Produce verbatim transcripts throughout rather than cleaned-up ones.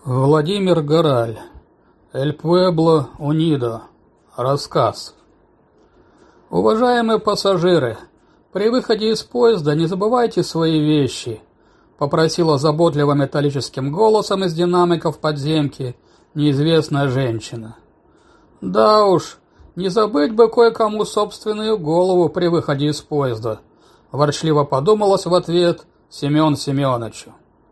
Владимир Гораль. «Эль Пуэбло Унидо». Рассказ. Уважаемые пассажиры, при выходе из поезда не забывайте свои вещи, попросила заботливо металлическим голосом из динамиков подземки неизвестная женщина. Да уж, не забыть бы кое-кому собственную голову при выходе из поезда, ворчливо подумалось в ответ Семен Семеновичу.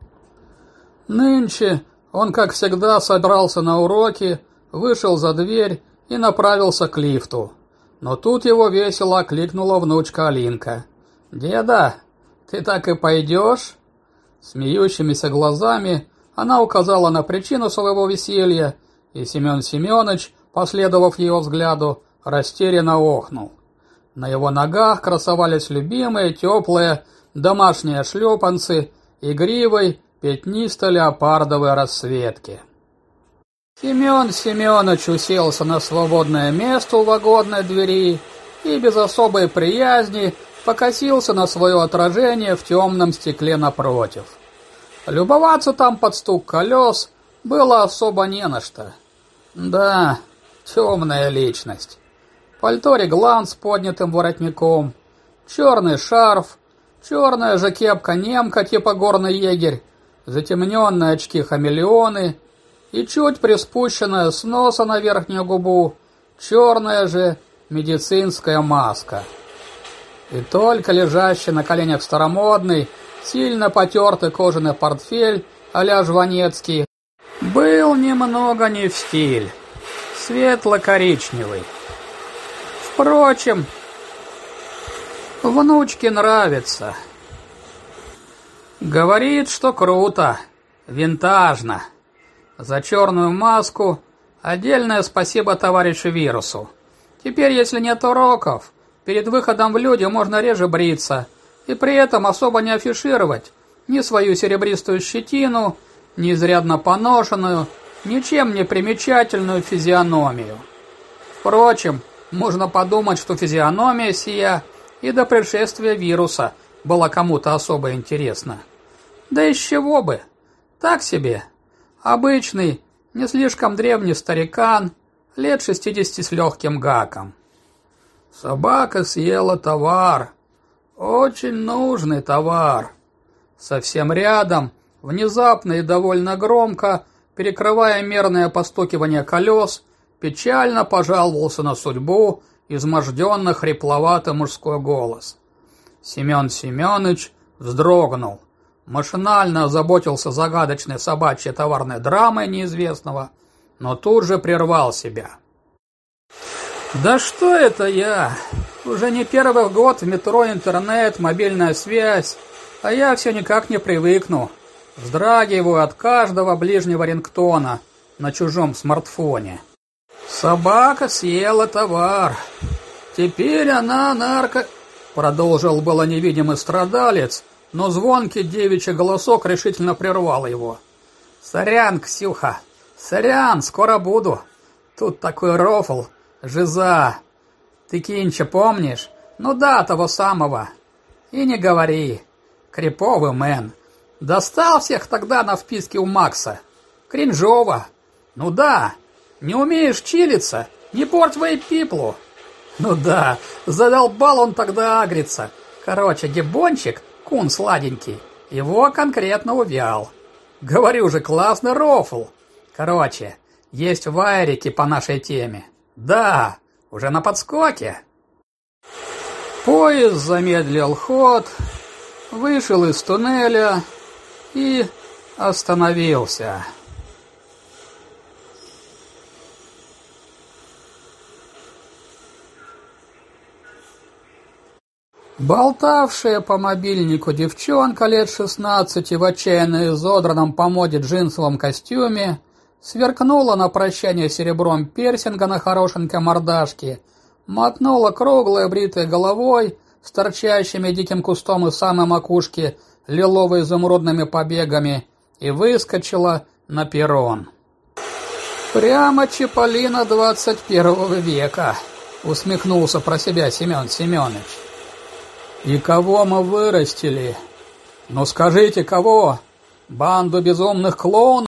Нынче он, как всегда, собрался на уроки, вышел за дверь и направился к лифту. Но тут его весело окликнула внучка Алинка. «Деда, ты так и пойдешь?» Смеющимися глазами она указала на причину своего веселья, и Семен Семенович, последовав ее взгляду, растерянно охнул. На его ногах красовались любимые теплые домашние шлепанцы игривой пятнисто-леопардовой расцветки. Семен Семенович уселся на свободное место у вагонной двери и без особой приязни покосился на свое отражение в темном стекле напротив. Любоваться там под стук колес было особо не на что. Да, темная личность. Пальто-реглан с поднятым воротником, черный шарф, черная же кепка-немка типа горный егерь, затемненные очки-хамелеоны и чуть приспущенная с носа на верхнюю губу черная же медицинская маска. И только лежащий на коленях старомодный, сильно потертый кожаный портфель а-ля Жванецкий был немного не в стиль, светло-коричневый. Впрочем, внучке нравится. Говорит, что круто, винтажно. За черную маску отдельное спасибо товарищу Вирусу. Теперь, если нет уроков, перед выходом в люди можно реже бриться и при этом особо не афишировать ни свою серебристую щетину, ни изрядно поношенную, ничем не примечательную физиономию. Впрочем, можно подумать, что физиономия сия и до пришествия Вируса была кому-то особо интересна. Да из чего бы? Так себе. Обычный, не слишком древний старикан, лет шестидесяти с легким гаком. Собака съела товар. Очень нужный товар. Совсем рядом, внезапно и довольно громко, перекрывая мерное постукивание колес, печально пожаловался на судьбу изможденно хрипловатый мужской голос. Семен Семенович вздрогнул. Машинально озаботился загадочной собачьей товарной драмой неизвестного, но тут же прервал себя. «Да что это я? Уже не первый год в метро интернет, мобильная связь, а я все никак не привыкну. Вздрагиваю от каждого ближнего рингтона на чужом смартфоне. Собака съела товар. Теперь она нарко...» Продолжил было невидимый страдалец, но звонкий девичий голосок решительно прервал его. «Сорян, Ксюха, сорян, скоро буду. Тут такой рофл, жиза. Ты Кинча помнишь? Ну да, того самого. И не говори. Криповый мэн. Достал всех тогда на вписке у Макса. Кринжово. Ну да, не умеешь чилиться, не порть вейп-пиплу. Ну да, задолбал он тогда агриться. Короче, гибончик, кун сладенький, его конкретно увял. Говорю же, классный рофл. Короче, есть вайрики по нашей теме. Да, уже на подскоке. Поезд замедлил ход, вышел из туннеля и остановился. Болтавшая по мобильнику девчонка лет шестнадцати в отчаянно изодранном по моде джинсовом костюме сверкнула на прощание серебром пирсинга на хорошенькой мордашке, мотнула круглой бритой головой с торчащими диким кустом у самой макушки лилово-изумрудными побегами и выскочила на перрон. «Прямо Чиполлино двадцать первого века», — усмехнулся про себя Семен Семенович. «И кого мы вырастили? Ну скажите, кого? Банду безумных клоунов?»